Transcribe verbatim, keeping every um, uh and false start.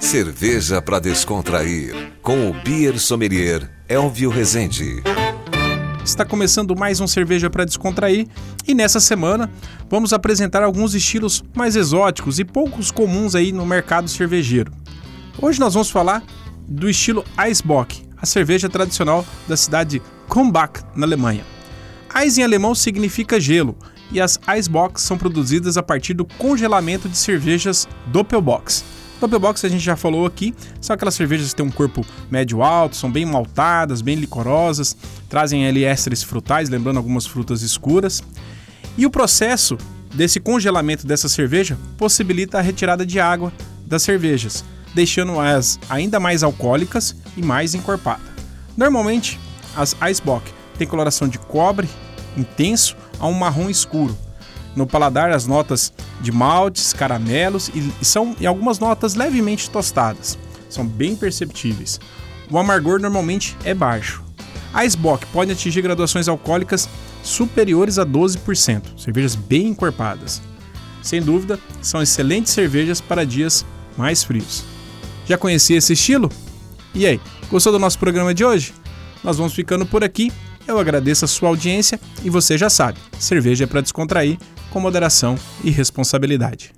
Cerveja para descontrair, com o Beer Sommelier Elvio Rezende. Está começando mais um Cerveja para Descontrair e nessa semana vamos apresentar alguns estilos mais exóticos e poucos comuns aí no mercado cervejeiro. Hoje nós vamos falar do estilo Eisbock, a cerveja tradicional da cidade de Kulmbach, na Alemanha. Eis em alemão significa gelo e as Eisbocks são produzidas a partir do congelamento de cervejas Doppelbocks. Doppelbocks a gente já falou aqui, são aquelas cervejas que têm um corpo médio-alto, são bem maltadas, bem licorosas, trazem ali ésteres frutais, lembrando algumas frutas escuras. E o processo desse congelamento dessa cerveja possibilita a retirada de água das cervejas, deixando-as ainda mais alcoólicas e mais encorpadas. Normalmente, as Eisbock têm coloração de cobre intenso a um marrom escuro. No paladar, as notas de maltes, caramelos e, e são e algumas notas levemente tostadas. São bem perceptíveis. O amargor normalmente é baixo. A Eisbock pode atingir graduações alcoólicas superiores a doze por cento, cervejas bem encorpadas. Sem dúvida, são excelentes cervejas para dias mais frios. Já conhecia esse estilo? E aí, gostou do nosso programa de hoje? Nós vamos ficando por aqui. Eu agradeço a sua audiência e você já sabe, cerveja é para descontrair com moderação e responsabilidade.